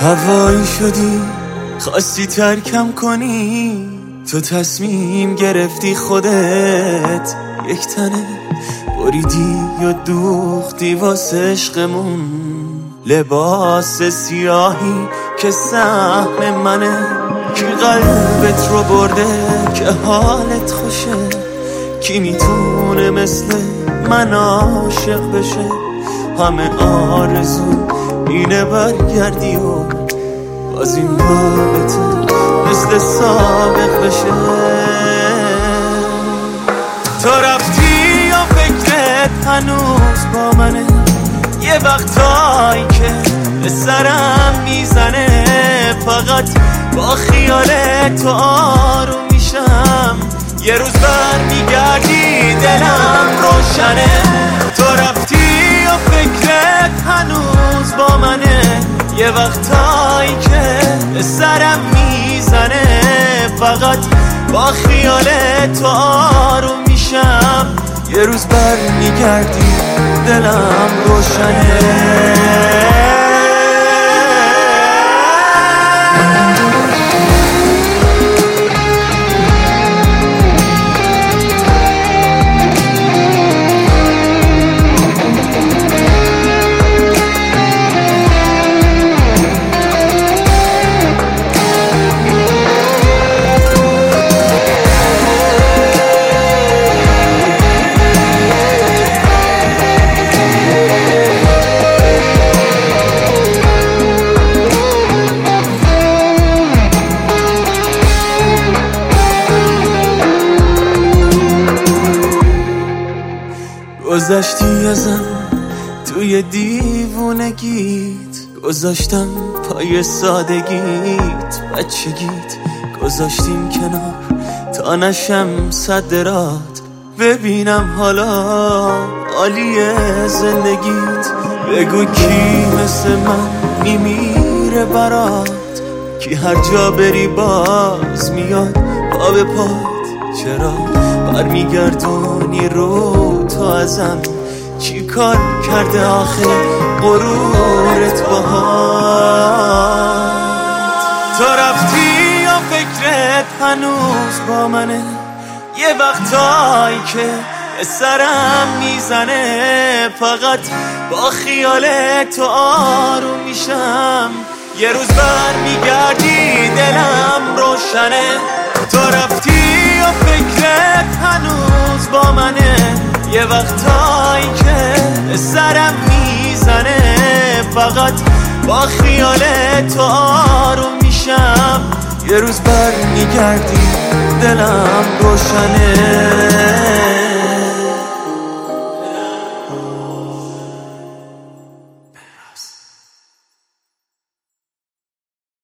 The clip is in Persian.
هوایی شدی خواستی ترکم کنی، تو تصمیم گرفتی خودت یک تنه بریدی یا دوختی واسه عشقمون. لباس سیاهی که سهم منه، کی قلبت رو برده که حالت خوشه، کی میتونه مثل من عاشق بشه. همه آرزو اینه برگردی و باز این رابطه مثل سابق بشه. تو رفتی یا فکرت هنوز با منه، یه وقتایی که به سرم میزنه، فقط با خیال تو آروم میشم. یه روز برمیگردی دلم روشنه. تو رفتی یا فکرت هنوز با منه، یه وقتایی که به سرم میزنه، فقط با خیال تو آروم میشم. یه روز برمیگردی دلم روشنه. گذشتی ازم توی دیوونگیت، گذاشتم پای سادگیت بچگیت، گذاشتیم کنار تا نشم صدرات، ببینم حالا عالیه زندگیت. بگو کی مثل من میمیره برات، کی هر جا بری باز میاد پا به پات. چرا برمیگردونی رو تو ازم، چی کار کرده آخه غرورت باهات؟ تو رفتی یا فکرت هنوز با منه، یه وقتایی که به سرم میزنه، فقط با خیال تو آروم میشم. یه روز برمیگردی دلم روشنه. تو رفتی یا فکرت هنوز با منه، یه وقتایی که به سرم میزنه، فقط با خیال تو آروم میشم. یه روز برمیگردی دلم روشنه.